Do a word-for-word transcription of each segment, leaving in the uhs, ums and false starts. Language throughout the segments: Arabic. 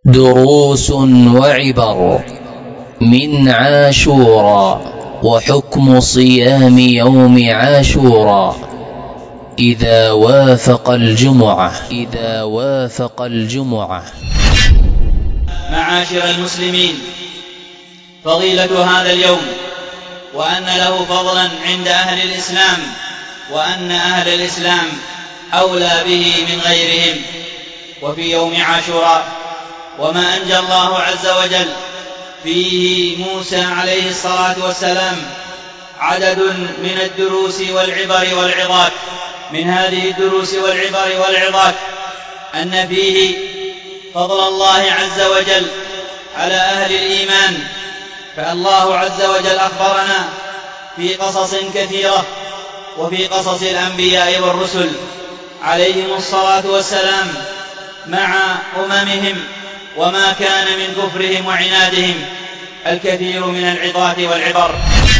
دروس وعبر من عاشوراء وحكم صيام يوم عاشوراء إذا وافق الجمعة إذا وافق الجمعة معاشر المسلمين، فضيلة هذا اليوم وأن له فضلا عند أهل الإسلام، وأن أهل الإسلام أولى به من غيرهم. وفي يوم عاشوراء وما أنجى الله عز وجل فيه موسى عليه الصلاة والسلام عدد من الدروس والعبر والعظات. من هذه الدروس والعبر والعظات أن فيه فضل الله عز وجل على أهل الإيمان، فالله عز وجل أخبرنا في قصص كثيرة وفي قصص الأنبياء والرسل عليهم الصلاة والسلام مع أممهم وما كان من كفرهم وعنادهم الكثير من العظات والعبر.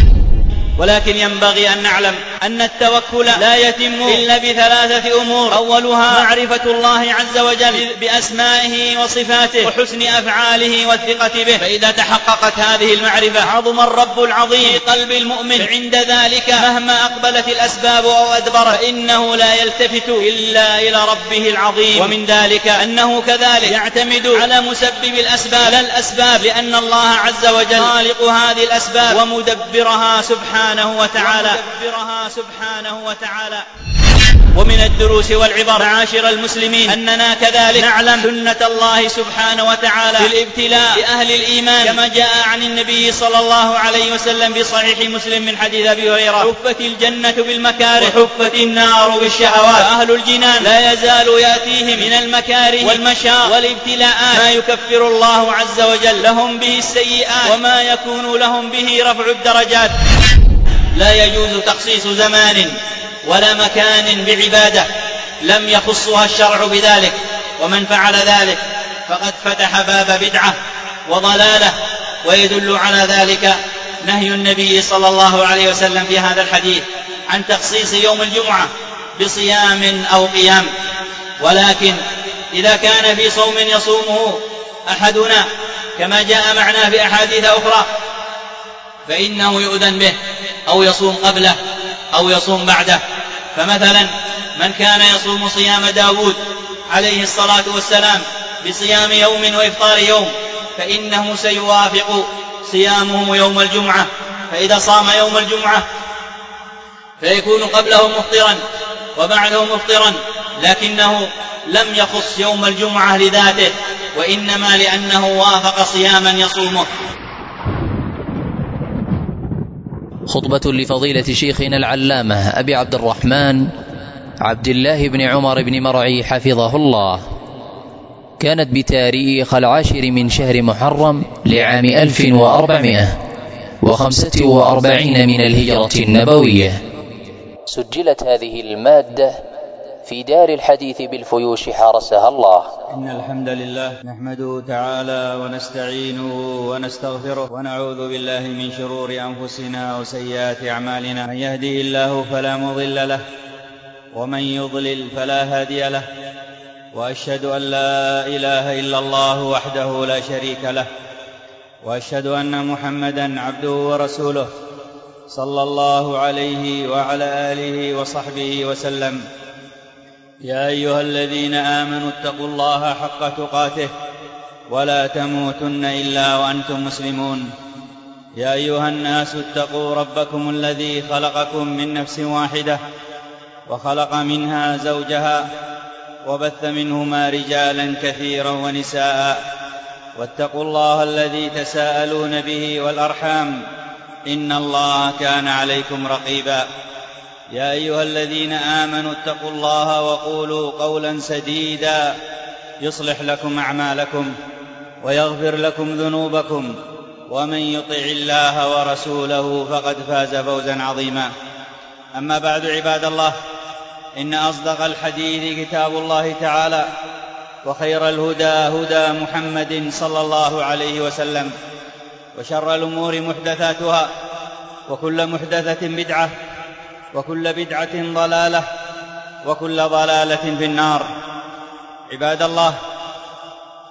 ولكن ينبغي أن نعلم أن التوكل لا يتم إلا بثلاثة أمور: أولها معرفة الله عز وجل بأسمائه وصفاته وحسن أفعاله والثقة به، فإذا تحققت هذه المعرفة عظم الرب العظيم في قلب المؤمن، عند ذلك مهما أقبلت الأسباب أو أدبرت إنه لا يلتفت إلا إلى ربه العظيم. ومن ذلك أنه كذلك يعتمد على مسبب الأسباب لا الأسباب، لأن الله عز وجل خالق هذه الأسباب ومدبرها سبحانه وتعالى ومدبرها سبحانه وتعالى. ومن الدروس والعبر معاشر المسلمين أننا كذلك نعلم سنة الله سبحانه وتعالى في الابتلاء لأهل الإيمان، كما جاء عن النبي صلى الله عليه وسلم بصحيح مسلم من حديث أبي هريرة: حفت الجنة بالمكاره وحفت النار بالشهوات، فأهل الجنان لا يزال يأتيهم من المكاره والمشاق والابتلاءات ما يكفر الله عز وجل لهم به السيئات وما يكون لهم به رفع الدرجات. لا يجوز تخصيص زمان ولا مكان بعبادة لم يخصها الشرع بذلك، ومن فعل ذلك فقد فتح باب بدعة وضلالة. ويدل على ذلك نهي النبي صلى الله عليه وسلم في هذا الحديث عن تخصيص يوم الجمعة بصيام أو قيام. ولكن إذا كان في صوم يصومه أحدنا كما جاء معنا في أحاديث أخرى فإنه يؤذن به، أو يصوم قبله أو يصوم بعده. فمثلا من كان يصوم صيام داود عليه الصلاة والسلام بصيام يوم وإفطار يوم فإنه سيوافق صيامه يوم الجمعة، فإذا صام يوم الجمعة فيكون قبله مفطرا وبعده مفطرا، لكنه لم يخص يوم الجمعة لذاته، وإنما لأنه وافق صياما يصومه. خطبة لفضيلة شيخنا العلامة أبي عبد الرحمن عبد الله بن عمر بن مرعي حفظه الله، كانت بتاريخ العاشر من شهر محرم لعام ألف وأربعمائة وخمسة وأربعين من الهجرة النبوية. سجلت هذه المادة في دار الحديث بالفيوش حرسها الله. إن الحمد لله نحمده تعالى ونستعينه ونستغفره ونعوذ بالله من شرور أنفسنا وسيئات أعمالنا، من يهده الله فلا مضل له ومن يضلل فلا هادي له، وأشهد أن لا إله إلا الله وحده لا شريك له، وأشهد أن محمدا عبده ورسوله صلى الله عليه وعلى آله وصحبه وسلم. يا أيها الذين آمنوا اتقوا الله حق تقاته ولا تموتن إلا وأنتم مسلمون. يا أيها الناس اتقوا ربكم الذي خلقكم من نفس واحدة وخلق منها زوجها وبث منهما رجالا كثيرا ونساء، واتقوا الله الذي تساءلون به والأرحام إن الله كان عليكم رقيبا. يا أيها الذين آمنوا اتقوا الله وقولوا قولا سديدا يصلح لكم أعمالكم ويغفر لكم ذنوبكم، ومن يطع الله ورسوله فقد فاز فوزا عظيما. أما بعد، عباد الله، إن أصدق الحديث كتاب الله تعالى، وخير الهدى هدى محمد صلى الله عليه وسلم، وشر الأمور محدثاتها، وكل محدثة بدعة، وكل بدعة ضلالة، وكل ضلالة في النار. عباد الله،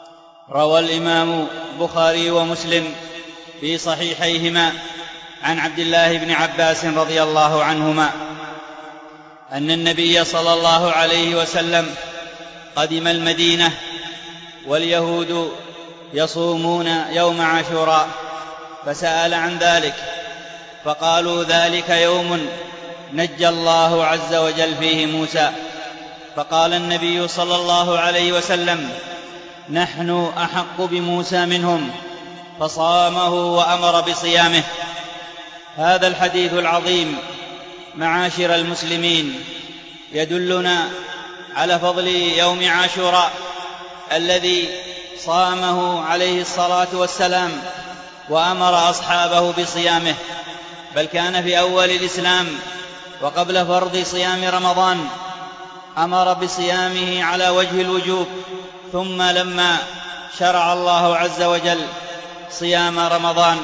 روى الإمام البخاري ومسلم في صحيحيهما عن عبد الله بن عباس رضي الله عنهما أن النبي صلى الله عليه وسلم قدم المدينة واليهود يصومون يوم عاشوراء، فسأل عن ذلك فقالوا ذلك يوم نجى الله عز وجل فيه موسى. فقال النبي صلى الله عليه وسلم: نحن أحق بموسى منهم، فصامه وأمر بصيامه. هذا الحديث العظيم معاشر المسلمين يدلنا على فضل يوم عاشوراء الذي صامه عليه الصلاة والسلام وأمر أصحابه بصيامه، بل كان في أول الإسلام وقبل فرض صيام رمضان أمر بصيامه على وجه الوجوب، ثم لما شرع الله عز وجل صيام رمضان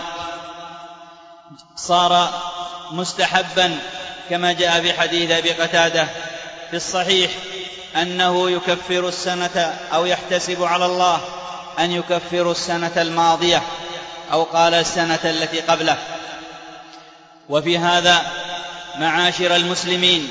صار مستحبا، كما جاء في حديث أبي قتادة في الصحيح أنه يكفر السنة أو يحتسب على الله أن يكفر السنة الماضية، أو قال السنة التي قبله. وفي هذا معاشر المسلمين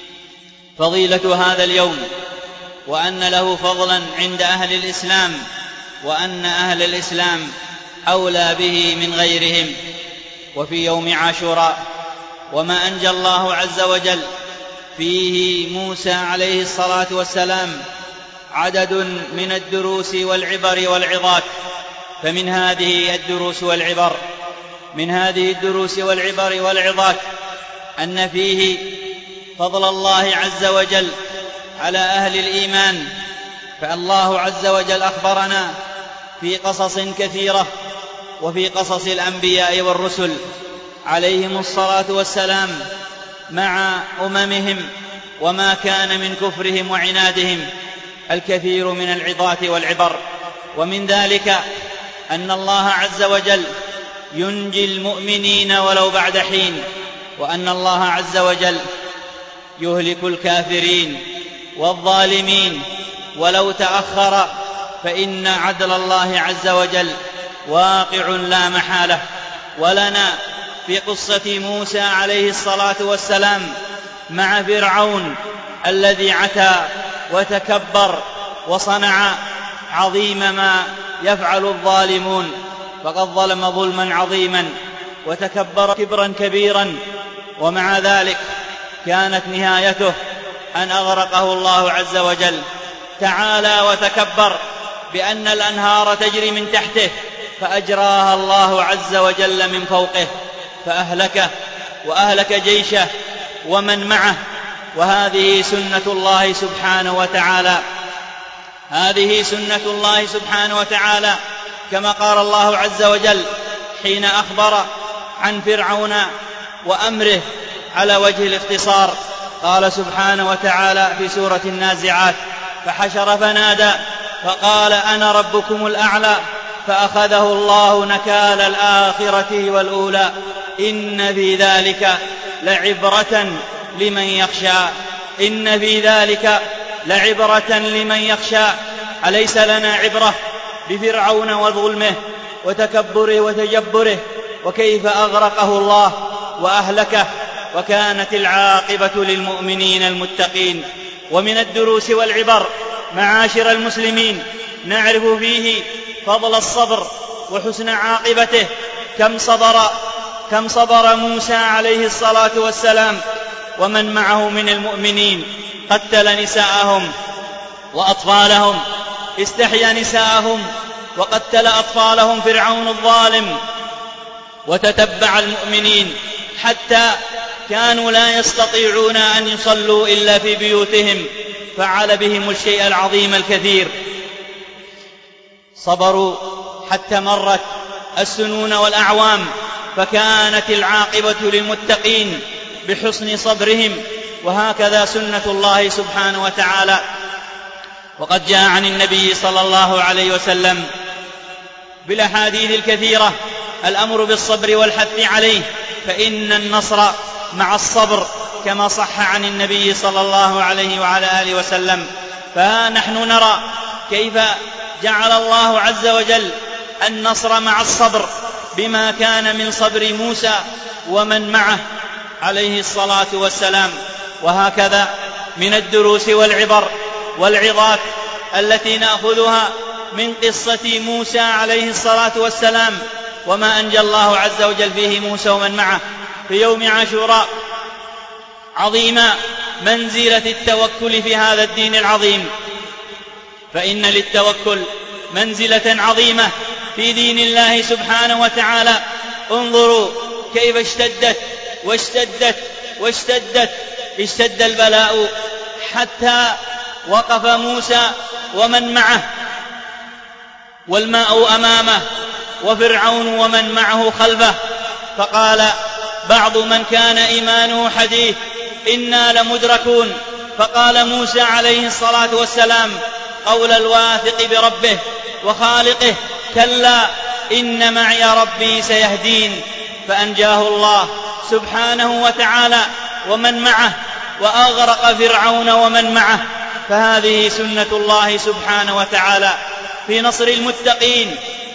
فضيلة هذا اليوم، وأن له فضلا عند أهل الإسلام، وأن أهل الإسلام أولى به من غيرهم. وفي يوم عاشوراء وما أنجى الله عز وجل فيه موسى عليه الصلاة والسلام عدد من الدروس والعبر والعظات. فمن هذه الدروس والعبر من هذه الدروس والعبر والعظات أن فيه فضل الله عز وجل على أهل الإيمان. فالله عز وجل أخبرنا في قصص كثيرة، وفي قصص الأنبياء والرسل عليهم الصلاة والسلام مع أممهم وما كان من كفرهم وعنادهم الكثير من العظات والعبر. ومن ذلك أن الله عز وجل ينجي المؤمنين ولو بعد حين، وأن الله عز وجل يهلك الكافرين والظالمين ولو تأخر، فإن عدل الله عز وجل واقع لا محالة. ولنا في قصة موسى عليه الصلاة والسلام مع فرعون الذي عتى وتكبر وصنع عظيم ما يفعل الظالمون، فقد ظلم ظلما عظيما وتكبر كبرا كبيرا، ومع ذلك كانت نهايته أن أغرقه الله عز وجل. تعالى وتكبر بأن الأنهار تجري من تحته، فأجراها الله عز وجل من فوقه فأهلكه وأهلك جيشه ومن معه. وهذه سنة الله سبحانه وتعالى هذه سنة الله سبحانه وتعالى كما قال الله عز وجل حين أخبر عن فرعون وأمره على وجه الاختصار. قال سبحانه وتعالى في سورة النازعات: فحشر فنادى فقال أنا ربكم الأعلى فأخذه الله نكال الآخرة والأولى إن في ذلك لعبرة لمن يخشى إن في ذلك لعبرة لمن يخشى. أليس لنا عبرة بفرعون وظلمه وتكبره وتجبره، وكيف أغرقه الله وأهلكه، وكانت العاقبة للمؤمنين المتقين. ومن الدروس والعبر معاشر المسلمين نعرف فيه فضل الصبر وحسن عاقبته. كم صبر كم صبر موسى عليه الصلاة والسلام ومن معه من المؤمنين، قتل نساءهم وأطفالهم، استحيا نساءهم وقتل أطفالهم فرعون الظالم، وتتبع المؤمنين حتى كانوا لا يستطيعون أن يصلوا إلا في بيوتهم، فعل بهم الشيء العظيم الكثير. صبروا حتى مرت السنون والأعوام، فكانت العاقبة للمتقين بحسن صبرهم. وهكذا سنة الله سبحانه وتعالى. وقد جاء عن النبي صلى الله عليه وسلم بالأحاديث الكثيرة الأمر بالصبر والحث عليه، فإن النصر مع الصبر كما صح عن النبي صلى الله عليه وعلى آله وسلم. فنحن نرى كيف جعل الله عز وجل النصر مع الصبر بما كان من صبر موسى ومن معه عليه الصلاة والسلام. وهكذا من الدروس والعبر والعظات التي نأخذها من قصة موسى عليه الصلاة والسلام وما أنجى الله عز وجل فيه موسى ومن معه في يوم عاشوراء عظيم منزلة التوكل في هذا الدين العظيم، فإن للتوكل منزلة عظيمة في دين الله سبحانه وتعالى. انظروا كيف اشتدت واشتدت واشتدت اشتد البلاء حتى وقف موسى ومن معه والماء أمامه وفرعون ومن معه خلفه، فقال بعض من كان إيمانه حديث إنا لمدركون، فقال موسى عليه الصلاة والسلام قول الواثق بربه وخالقه كلا إن معي ربي سيهدين، فأنجاه الله سبحانه وتعالى ومن معه وأغرق فرعون ومن معه. فهذه سنة الله سبحانه وتعالى في نصر المتقين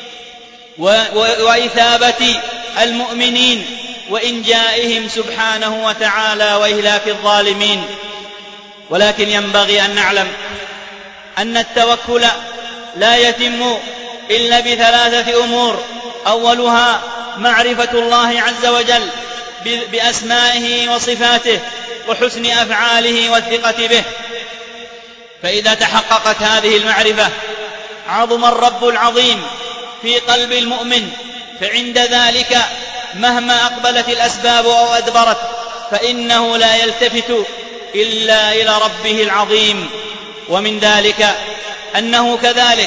وإثابة المؤمنين وإنجائهم سبحانه وتعالى وإهلاك الظالمين. ولكن ينبغي أن نعلم أن التوكل لا يتم إلا بثلاثة أمور: أولها معرفة الله عز وجل بأسمائه وصفاته وحسن أفعاله والثقة به، فإذا تحققت هذه المعرفة عظم الرب العظيم في قلب المؤمن، فعند ذلك مهما أقبلت الأسباب أو أدبرت فإنه لا يلتفت إلا إلى ربه العظيم. ومن ذلك أنه كذلك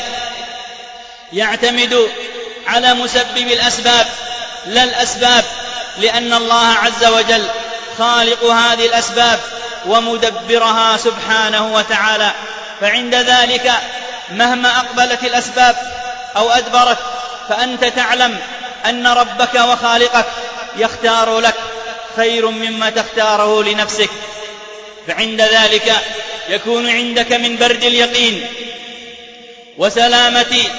يعتمد على مسبب الأسباب لا الأسباب، لأن الله عز وجل خالق هذه الأسباب ومدبرها سبحانه وتعالى، فعند ذلك مهما أقبلت الأسباب أو أدبرت فأنت تعلم أن ربك وخالقك يختار لك خير مما تختاره لنفسك، فعند ذلك يكون عندك من برد اليقين وسلامة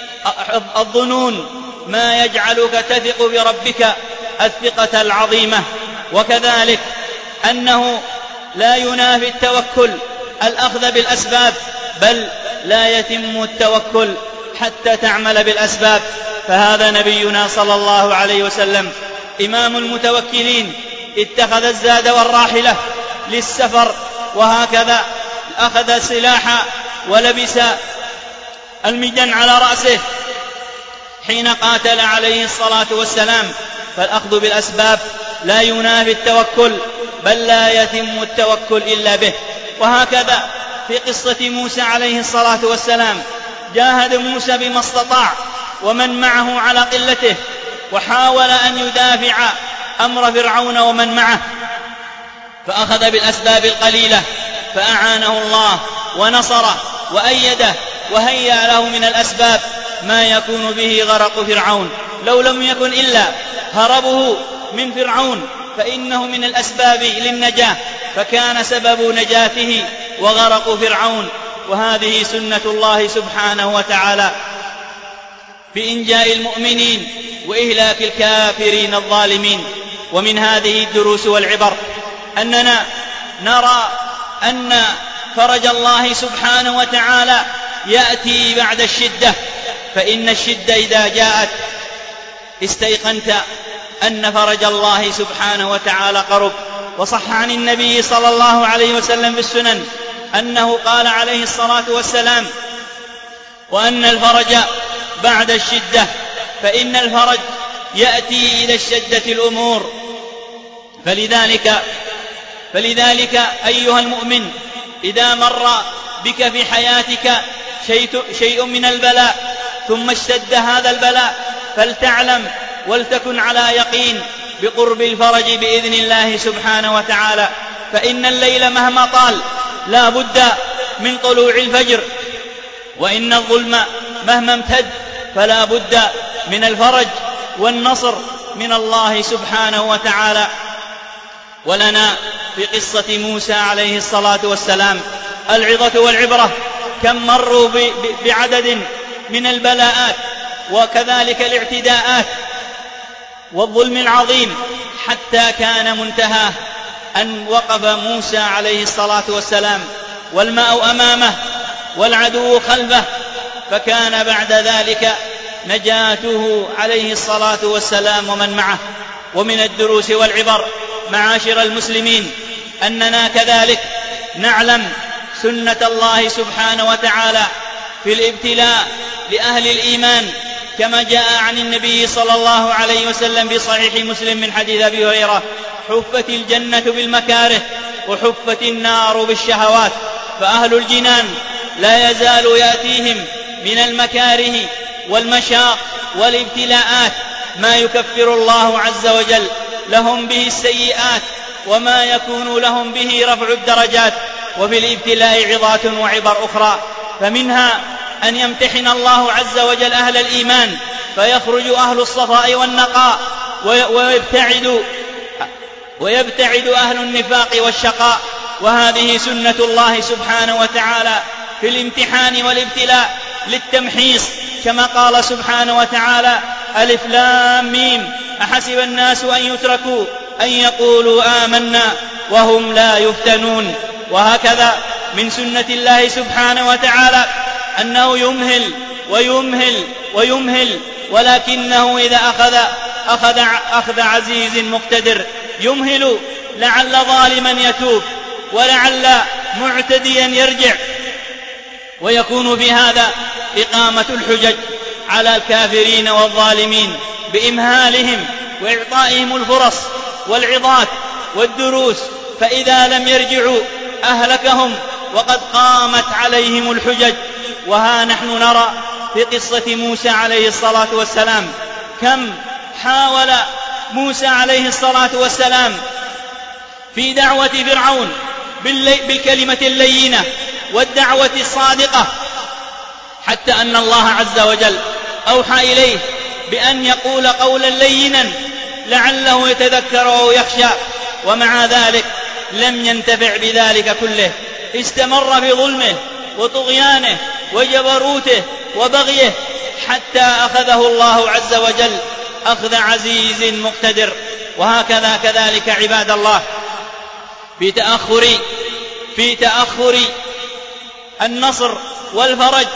الظنون ما يجعلك تثق بربك الثقة العظيمة. وكذلك أنه لا ينافي التوكل الأخذ بالأسباب، بل لا يتم التوكل حتى تعمل بالأسباب. فهذا نبينا صلى الله عليه وسلم إمام المتوكلين، اتخذ الزاد والراحلة للسفر، وهكذا أخذ السلاح ولبس المجن على رأسه حين قاتل عليه الصلاة والسلام. فالأخذ بالأسباب لا ينافي التوكل، بل لا يتم التوكل إلا به. وهكذا في قصة موسى عليه الصلاة والسلام جاهد موسى بما استطاع ومن معه على قلته، وحاول أن يدافع أمر فرعون ومن معه، فأخذ بالأسباب القليلة فأعانه الله ونصره وأيده وهيأ له من الأسباب ما يكون به غرق فرعون. لو لم يكن إلا هربه من فرعون فإنه من الأسباب للنجاة، فكان سبب نجاته وغرق فرعون. وهذه سنة الله سبحانه وتعالى في إنجاء المؤمنين وإهلاك الكافرين الظالمين. ومن هذه الدروس والعبر أننا نرى أن فرج الله سبحانه وتعالى يأتي بعد الشدة، فإن الشدة إذا جاءت استيقنت أن فرج الله سبحانه وتعالى قرب. وصح عن النبي صلى الله عليه وسلم في السنن أنه قال عليه الصلاة والسلام: وأن الفرج بعد الشدة، فإن الفرج يأتي إلى الشدة الأمور. فلذلك فلذلك أيها المؤمن، إذا مر بك في حياتك شيء, شيء من البلاء ثم اشتد هذا البلاء فلتعلم ولتكن على يقين بقرب الفرج بإذن الله سبحانه وتعالى. فإن الليل مهما طال لا بد من طلوع الفجر، وإن الظلم مهما امتد فلا بد من الفرج والنصر من الله سبحانه وتعالى. ولنا في قصة موسى عليه الصلاة والسلام العظة والعبرة، كم مروا بعدد من البلاءات وكذلك الاعتداءات والظلم العظيم، حتى كان منتهاه أن وقف موسى عليه الصلاة والسلام والماء أمامه والعدو خلفه، فكان بعد ذلك نجاته عليه الصلاة والسلام ومن معه. ومن الدروس والعبر معاشر المسلمين أننا كذلك نعلم سنة الله سبحانه وتعالى في الابتلاء لأهل الإيمان، كما جاء عن النبي صلى الله عليه وسلم بصحيح مسلم من حديث أبي هريرة: حفت الجنة بالمكاره وحفت النار بالشهوات. فأهل الجنان لا يزال يأتيهم من المكاره والمشاق والابتلاءات ما يكفر الله عز وجل لهم به السيئات، وما يكون لهم به رفع الدرجات. وفي الابتلاء عظات وعبر أخرى، فمنها أن يمتحن الله عز وجل أهل الإيمان فيخرج أهل الصفاء والنقاء، ويبتعد, ويبتعد أهل النفاق والشقاء. وهذه سنة الله سبحانه وتعالى في الامتحان والابتلاء للتمحيص، كما قال سبحانه وتعالى: ألف لام ميم أحسب الناس أن يتركوا أن يقولوا آمنا وهم لا يفتنون. وهكذا من سنة الله سبحانه وتعالى أنه يمهل ويمهل ويمهل، ولكنه إذا أخذ أخذ, أخذ عزيز مقتدر. يمهل لعل ظالما يتوب ولعل معتديا يرجع، ويكون في هذا إقامة الحجج على الكافرين والظالمين بإمهالهم وإعطائهم الفرص والعظات والدروس، فإذا لم يرجعوا أهلكهم وقد قامت عليهم الحجج. وها نحن نرى في قصة موسى عليه الصلاة والسلام كم حاول موسى عليه الصلاة والسلام في دعوة فرعون بالكلمة اللينة والدعوة الصادقة، حتى أن الله عز وجل أوحى إليه بأن يقول قولا لينا لعله يتذكر أو يخشى، ومع ذلك لم ينتفع بذلك كله، استمر في ظلمه وطغيانه وجبروته وبغيه، حتى أخذه الله عز وجل أخذ عزيز مقتدر. وهكذا كذلك عباد الله في تأخر في تأخر النصر والفرج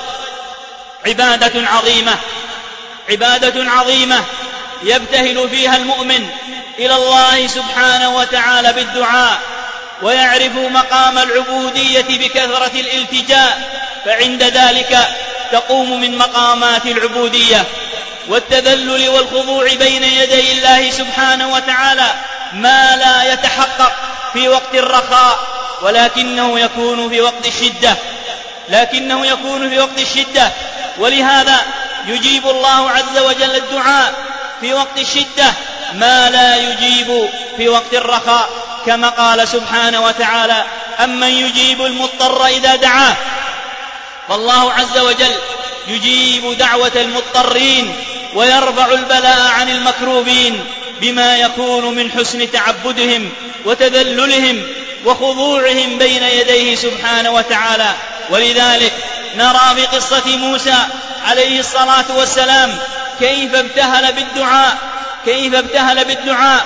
عبادة عظيمة عبادة عظيمة يبتهل فيها المؤمن إلى الله سبحانه وتعالى بالدعاء، ويعرف مقام العبودية بكثرة الالتجاء، فعند ذلك تقوم من مقامات العبودية والتذلل والخضوع بين يدي الله سبحانه وتعالى ما لا يتحقق في وقت الرخاء، ولكنه يكون في وقت الشدة لكنه يكون في وقت الشدة ولهذا يجيب الله عز وجل الدعاء في وقت الشدة ما لا يجيب في وقت الرخاء، كما قال سبحانه وتعالى: أمن يجيب المضطر إذا دعاه. فالله عز وجل يجيب دعوة المضطرين ويرفع البلاء عن المكروبين بما يكون من حسن تعبدهم وتذللهم وخضوعهم بين يديه سبحانه وتعالى. ولذلك نرى في قصة موسى عليه الصلاة والسلام كيف ابتهل بالدعاء كيف ابتهل بالدعاء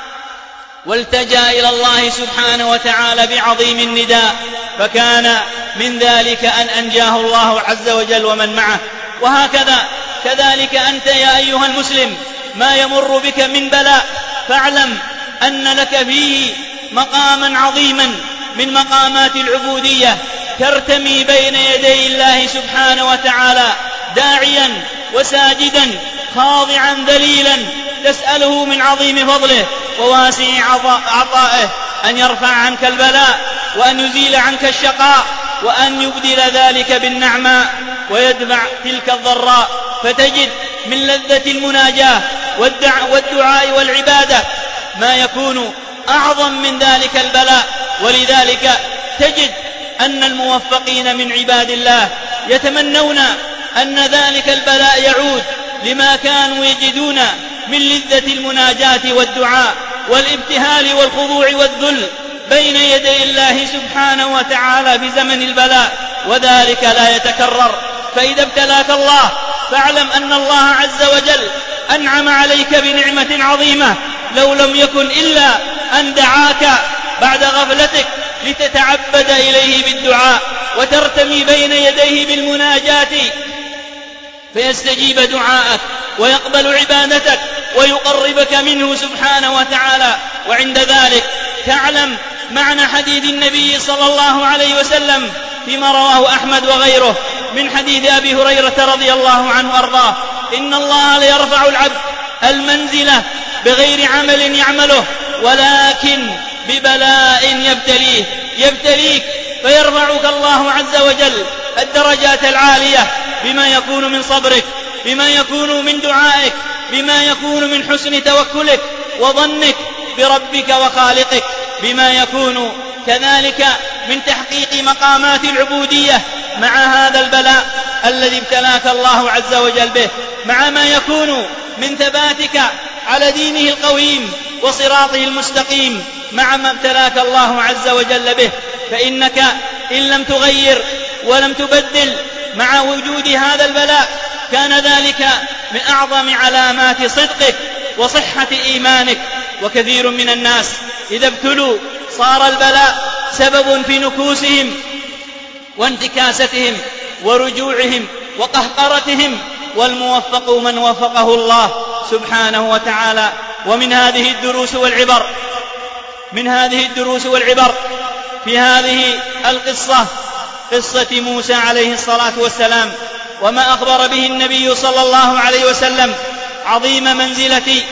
والتجأ إلى الله سبحانه وتعالى بعظيم النداء، فكان من ذلك أن أنجاه الله عز وجل ومن معه. وهكذا كذلك أنت يا أيها المسلم ما يمر بك من بلاء فاعلم أن لك فيه مقاما عظيما من مقامات العبودية، ترتمي بين يدي الله سبحانه وتعالى داعيا وساجدا خاضعا ذليلا تسأله من عظيم فضله وواسع عطائه أن يرفع عنك البلاء وأن يزيل عنك الشقاء وأن يبدل ذلك بالنعماء ويدفع تلك الضراء، فتجد من لذة المناجاة والدعاء والعبادة ما يكون أعظم من ذلك البلاء. ولذلك تجد أن الموفقين من عباد الله يتمنون أن ذلك البلاء يعود لما كانوا يجدون من لذة المناجاة والدعاء والابتهال والخضوع والذل بين يدي الله سبحانه وتعالى في زمن البلاء، وذلك لا يتكرر فإذا ابتلاك الله فاعلم أن الله عز وجل أنعم عليك بنعمة عظيمة لو لم يكن إلا أن دعاك بعد غفلتك لتتعبد إليه بالدعاء وترتمي بين يديه بالمناجاة فيستجيب دعاءك ويقبل عبادتك ويقربك منه سبحانه وتعالى. وعند ذلك تعلم معنى حديث النبي صلى الله عليه وسلم فيما رواه أحمد وغيره من حديث أبي هريرة رضي الله عنه وأرضاه: إن الله ليرفع العبد المنزلة بغير عمل يعمله ولكن ببلاء يبتليه يبتليك فيرفعك الله عز وجل الدرجات العالية بما يكون من صبرك، بما يكون من دعائك، بما يكون من حسن توكلك وظنك بربك وخالقك، بما يكون كذلك من تحقيق مقامات العبودية مع هذا البلاء الذي ابتلاك الله عز وجل به، مع ما يكون من ثباتك على دينه القويم وصراطه المستقيم مع ما ابتلاك الله عز وجل به. فإنك إن لم تغير ولم تبدل مع وجود هذا البلاء كان ذلك من أعظم علامات صدقك وصحة إيمانك. وكثير من الناس إذا ابتلوا صار البلاء سبب في نكوسهم وانتكاستهم ورجوعهم وقهقرتهم، والموفق من وفقه الله سبحانه وتعالى. ومن هذه الدروس والعبر من هذه الدروس والعبر في هذه القصة قصة موسى عليه الصلاة والسلام وما أخبر به النبي صلى الله عليه وسلم عظيم منزلة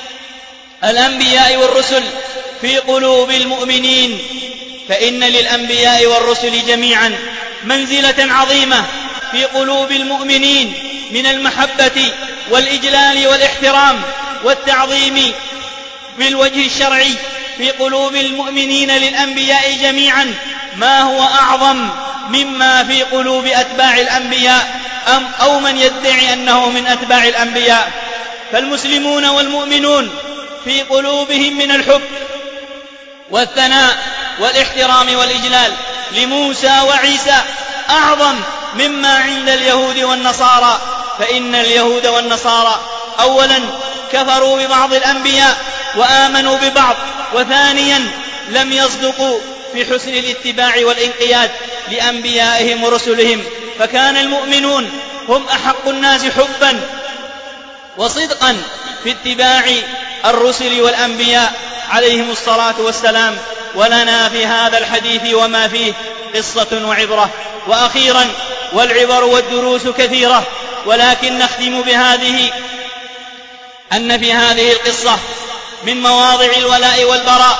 الأنبياء والرسل في قلوب المؤمنين. فإن للأنبياء والرسل جميعا منزلة عظيمة في قلوب المؤمنين من المحبة والإجلال والاحترام والتعظيم بالوجه الشرعي في قلوب المؤمنين للأنبياء جميعا ما هو أعظم مما في قلوب أتباع الأنبياء أم أو من يدعي أنه من أتباع الأنبياء. فالمسلمون والمؤمنون في قلوبهم من الحب والثناء والاحترام والإجلال لموسى وعيسى أعظم مما عند اليهود والنصارى. فإن اليهود والنصارى أولا كفروا ببعض الأنبياء وآمنوا ببعض، وثانيا لم يصدقوا في حسن الاتباع والانقياد لأنبيائهم ورسلهم. فكان المؤمنون هم أحق الناس حبا وصدقا في اتباع الرسل والأنبياء عليهم الصلاة والسلام. ولنا في هذا الحديث وما فيه قصة وعبرة. وأخيرا والعبر والدروس كثيرة، ولكن نختم بهذه أن في هذه القصة من مواضع الولاء والبراء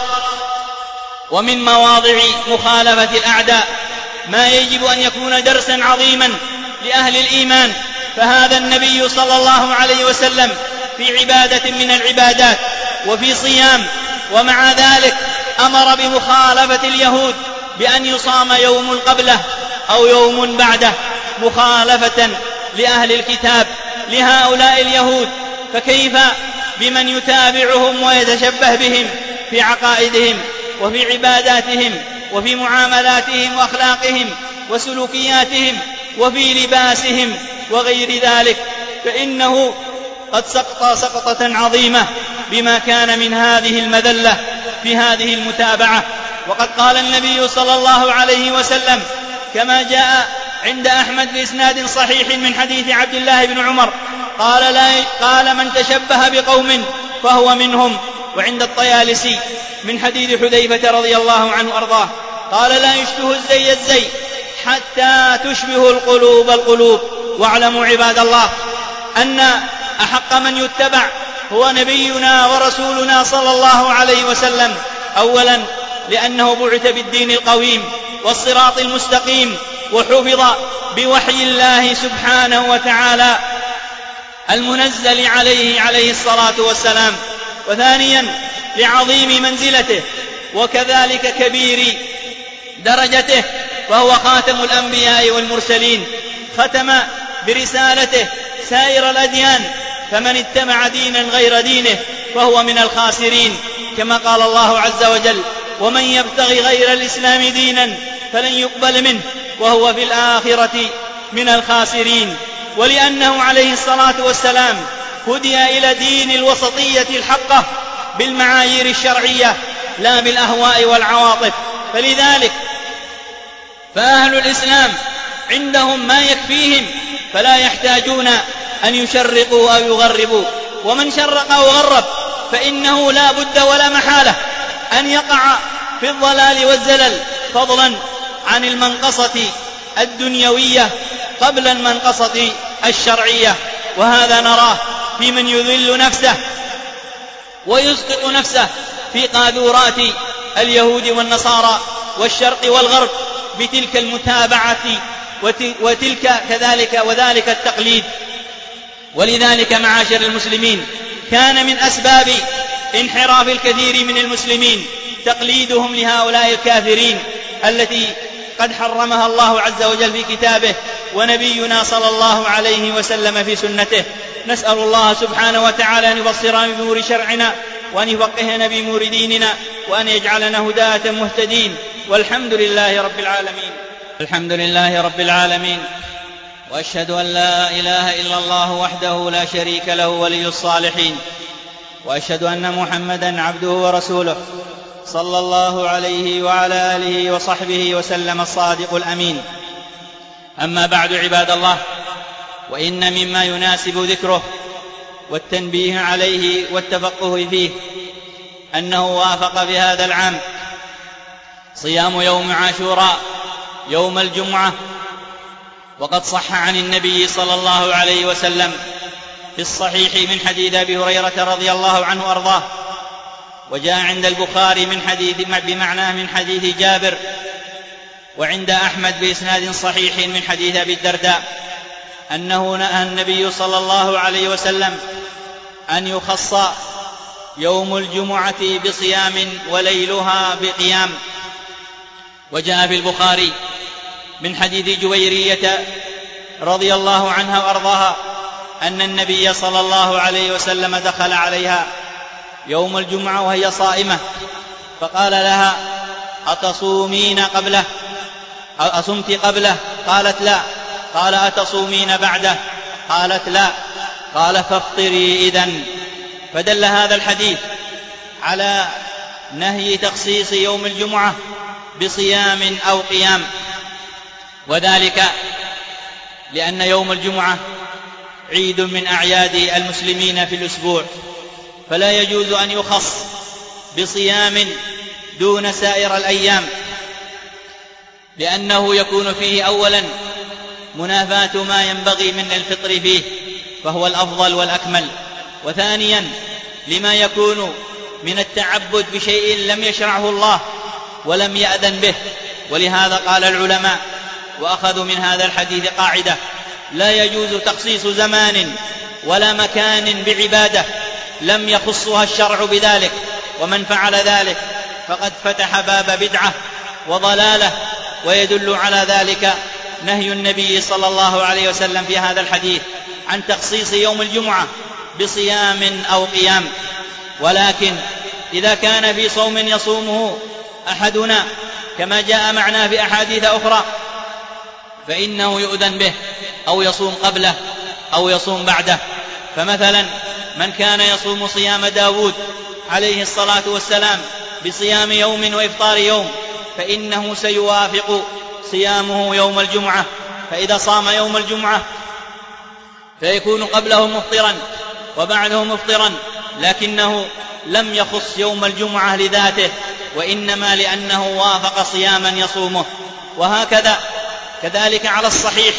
ومن مواضع مخالفة الأعداء ما يجب أن يكون درسا عظيما لأهل الإيمان. فهذا النبي صلى الله عليه وسلم في عبادة من العبادات وفي صيام، ومع ذلك أمر بمخالفة اليهود بأن يصام يوم قبله أو يوم بعده مخالفة لأهل الكتاب لهؤلاء اليهود. فكيف بمن يتابعهم ويتشبه بهم في عقائدهم وفي عباداتهم وفي معاملاتهم وأخلاقهم وسلوكياتهم وفي لباسهم وغير ذلك؟ فإنه قد سقط سقطة عظيمة بما كان من هذه المذلة في هذه المتابعة. وقد قال النبي صلى الله عليه وسلم كما جاء عند أحمد بإسناد صحيح من حديث عبد الله بن عمر قال, لا قال من تشبه بقوم فهو منهم. وعند الطيالسي من حديث حذيفة رضي الله عنه أرضاه قال لا يشبه الزي الزي حتى تشبه القلوب القلوب. واعلموا عباد الله أن أحق من يتبع هو نبينا ورسولنا صلى الله عليه وسلم، أولا لأنه بعث بالدين القويم والصراط المستقيم وحفظ بوحي الله سبحانه وتعالى المنزل عليه عليه الصلاة والسلام، وثانيا لعظيم منزلته وكذلك كبير درجته، فهو خاتم الأنبياء والمرسلين، ختم برسالته سائر الأديان، فمن اتبع دينا غير دينه فهو من الخاسرين، كما قال الله عز وجل ومن يبتغي غير الإسلام دينا فلن يقبل منه وهو في الآخرة من الخاسرين، ولأنه عليه الصلاة والسلام هدي إلى دين الوسطية الحقة بالمعايير الشرعية لا بالأهواء والعواطف. فلذلك فأهل الإسلام عندهم ما يكفيهم، فلا يحتاجون أن يشرقوا أو يغربوا. ومن شرق أو غرب فإنه لا بد ولا محالة أن يقع في الضلال والزلل، فضلا عن المنقصة الدنيوية قبل المنقصة الشرعية. وهذا نراه في من يذل نفسه ويسقط نفسه في قاذورات اليهود والنصارى والشرق والغرب بتلك المتابعة وتلك كذلك وذلك التقليد. ولذلك معاشر المسلمين كان من أسباب انحراف الكثير من المسلمين تقليدهم لهؤلاء الكافرين التي قد حرمها الله عز وجل في كتابه ونبينا صلى الله عليه وسلم في سنته. نسأل الله سبحانه وتعالى أن يبصرنا بنور شرعنا وأن يفقهنا بأمور ديننا وأن يجعلنا هداة مهتدين، والحمد لله رب العالمين. الحمد لله رب العالمين، وأشهد أن لا إله إلا الله وحده لا شريك له ولي الصالحين، وأشهد أن محمدا عبده ورسوله صلى الله عليه وعلى آله وصحبه وسلم الصادق الأمين. أما بعد عباد الله، وإن مما يناسب ذكره والتنبيه عليه والتفقه فيه أنه وافق في هذا العام صيام يوم عاشوراء يوم الجمعة، وقد صح عن النبي صلى الله عليه وسلم في الصحيح من حديث أبي هريرة رضي الله عنه وأرضاه، وجاء عند البخاري من حديث بمعناه من حديث جابر، وعند أحمد بإسناد صحيح من حديث أبي الدرداء أنه نهى النبي صلى الله عليه وسلم أن يخص يوم الجمعة بصيام وليلها بقيام. وجاء في البخاري من حديث جويرية رضي الله عنها وأرضاها أن النبي صلى الله عليه وسلم دخل عليها يوم الجمعة وهي صائمة فقال لها: أتصومين قبله؟ أصمت قبله؟ قالت: لا. قال: أتصومين بعده؟ قالت: لا. قال: فافطري إذن. فدل هذا الحديث على نهي تخصيص يوم الجمعة بصيام أو قيام، وذلك لأن يوم الجمعة عيد من أعياد المسلمين في الأسبوع، فلا يجوز أن يخص بصيام دون سائر الأيام، لأنه يكون فيه أولا منافاة ما ينبغي من الفطر فيه فهو الأفضل والأكمل، وثانيا لما يكون من التعبد بشيء لم يشرعه الله ولم يأذن به. ولهذا قال العلماء وأخذوا من هذا الحديث قاعدة: لا يجوز تخصيص زمان ولا مكان بعبادة لم يخصها الشرع بذلك، ومن فعل ذلك فقد فتح باب بدعة وضلالة. ويدل على ذلك نهي النبي صلى الله عليه وسلم في هذا الحديث عن تخصيص يوم الجمعة بصيام أو قيام. ولكن إذا كان في صوم يصومه أحدنا كما جاء معنا في أحاديث أخرى فإنه يؤذن به، أو يصوم قبله أو يصوم بعده. فمثلا من كان يصوم صيام داود عليه الصلاة والسلام بصيام يوم وإفطار يوم فإنه سيوافق صيامه يوم الجمعة، فإذا صام يوم الجمعة فيكون قبله مفطرا وبعده مفطرا، لكنه لم يخص يوم الجمعة لذاته، وإنما لأنه وافق صياما يصومه. وهكذا كذلك على الصحيح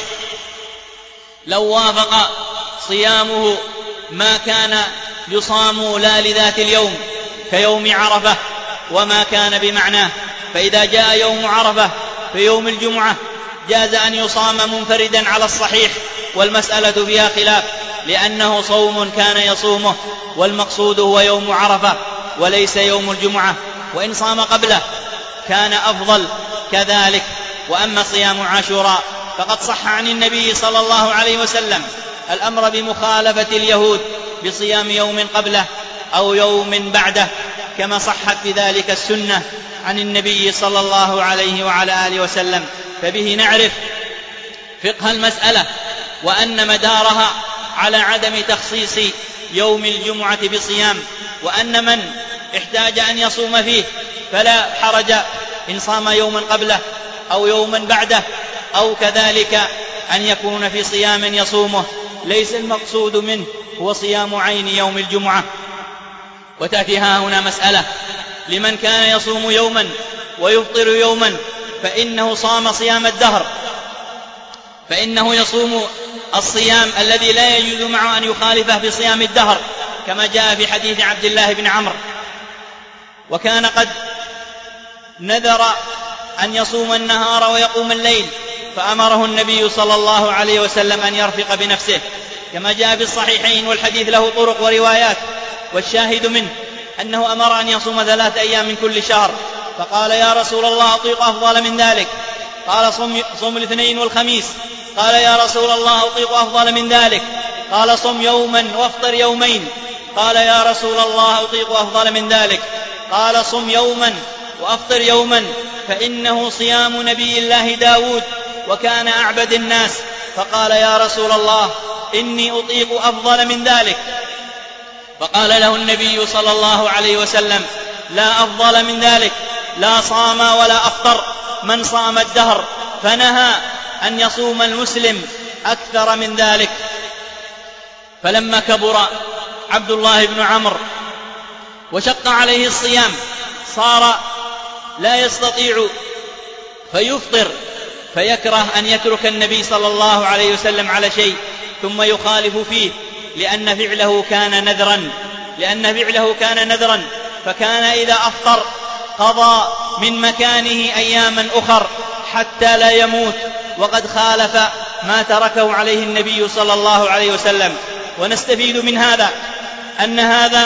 لو وافق صيامه ما كان يصام لا لذات اليوم كيوم عرفة وما كان بمعناه، فإذا جاء يوم عرفة في يوم الجمعة جاز أن يصام منفردا على الصحيح، والمسألة فيها خلاف لأنه صوم كان يصومه، والمقصود هو يوم عرفة وليس يوم الجمعة، وإن صام قبله كان أفضل كذلك. وأما صيام عاشوراء فقد صح عن النبي صلى الله عليه وسلم الأمر بمخالفة اليهود بصيام يوم قبله أو يوم بعده، كما صحت بذلك السنة عن النبي صلى الله عليه وعلى آله وسلم. فبه نعرف فقه المسألة، وأن مدارها على عدم تخصيص يوم الجمعة بصيام، وأن من احتاج أن يصوم فيه فلا حرج إن صام يوما قبله أو يوما بعده، أو كذلك أن يكون في صيام يصومه، ليس المقصود منه هو صيام عين يوم الجمعة. وتأتي ها هنا مسألة: لمن كان يصوم يوما ويفطر يوما فإنه صام صيام الدهر، فإنه يصوم الصيام الذي لا يجوز معه أن يخالفه في صيام الدهر، كما جاء في حديث عبد الله بن عمرو: وكان قد نذر أن يصوم النهار ويقوم الليل، فأمره النبي صلى الله عليه وسلم أن يرفق بنفسه، كما جاء في الصحيحين، والحديث له طرق وروايات. والشاهد منه أنه أمر أن يصوم ثلاث أيام من كل شهر، فقال: يا رسول الله أطيق أفضل من ذلك؟ قال: صم, صم الاثنين والخميس. قال: يا رسول الله أطيق أفضل من ذلك؟ قال: صم يوما وافطر يومين. قال: يا رسول الله أطيق أفضل من ذلك؟ قال: صم يوما وأفطر يوما، فإنه صيام نبي الله داود وكان أعبد الناس. فقال: يا رسول الله إني أطيق أفضل من ذلك. فقال له النبي صلى الله عليه وسلم: لا أفضل من ذلك، لا صام ولا أفطر من صام الدهر، فنهى أن يصوم المسلم أكثر من ذلك. فلما كبر عبد الله بن عمرو وشق عليه الصيام صار لا يستطيع فيفطر، فيكره أن يترك النبي صلى الله عليه وسلم على شيء ثم يخالف فيه، لأن فعله كان نذرا لأن فعله كان نذرا فكان إذا أفطر قضى من مكانه أياما أخر حتى لا يموت، وقد خالف ما تركه عليه النبي صلى الله عليه وسلم. ونستفيد من هذا أن هذا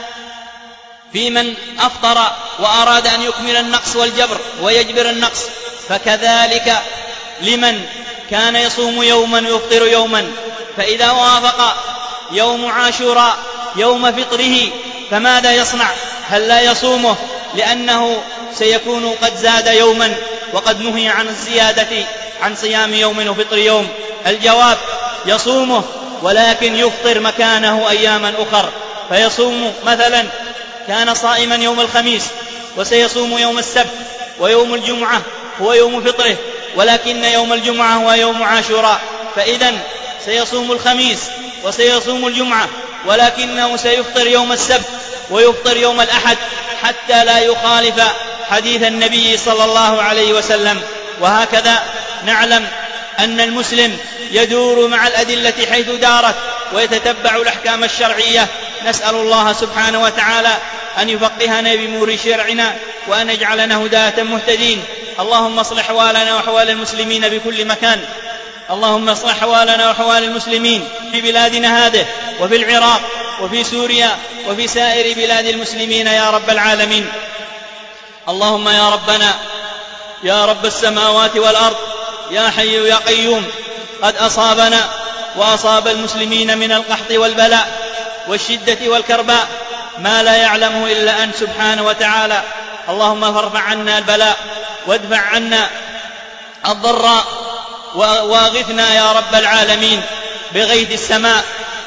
في من أفطر وأراد أن يكمل النقص والجبر ويجبر النقص، فكذلك لمن كان يصوم يوما ويفطر يوما، فإذا وافق يوم عاشوراء يوم فطره فماذا يصنع؟ هل لا يصومه لأنه سيكون قد زاد يوما وقد نهي عن الزيادة عن صيام يوم وفطر يوم؟ الجواب: يصومه، ولكن يفطر مكانه أياما أخر. فيصوم مثلا كان صائما يوم الخميس وسيصوم يوم السبت، ويوم الجمعة هو يوم فطره، ولكن يوم الجمعة هو يوم عاشوراء، فإذن سيصوم الخميس وسيصوم الجمعة، ولكنه سيفطر يوم السبت ويفطر يوم الأحد حتى لا يخالف حديث النبي صلى الله عليه وسلم. وهكذا نعلم أن المسلم يدور مع الأدلة حيث دارت ويتتبع الأحكام الشرعية. نسأل الله سبحانه وتعالى أن يفقهنا بأمور شرعنا وأن يجعلنا هداة مهتدين. اللهم اصلح أحوالنا وأحوال المسلمين بكل مكان. اللهم اصلح أحوالنا وأحوال المسلمين في بلادنا هذه وفي العراق وفي سوريا وفي سائر بلاد المسلمين يا رب العالمين. اللهم يا ربنا يا رب السماوات والأرض يا حي يا قيوم، قد أصابنا وأصاب المسلمين من القحط والبلاء والشدة والكرباء ما لا يعلمه إلا أنت سبحانه وتعالى. اللهم فارفع عنا البلاء وادفع عنا الضراء واغثنا يا رب العالمين بغيث السماء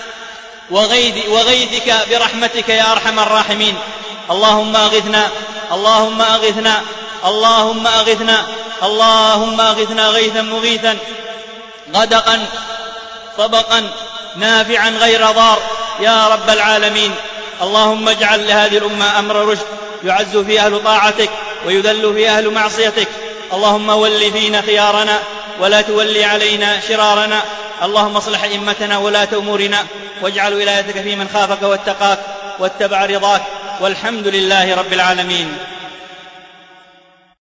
وغيث وغيثك برحمتك يا أرحم الراحمين. اللهم أغثنا اللهم أغثنا اللهم أغثنا اللهم أغثنا غيثا مغيثا غدقا طبقا نافعا غير ضار يا رب العالمين. اللهم اجعل لهذه الأمة أمر رشد يعز فيه أهل طاعتك ويذل فيه أهل معصيتك. اللهم ول فينا خيارنا ولا تولي علينا شرارنا. اللهم اصلح أئمتنا ولاة أمورنا واجعل ولايتك في من خافك واتقاك واتبع رضاك، والحمد لله رب العالمين.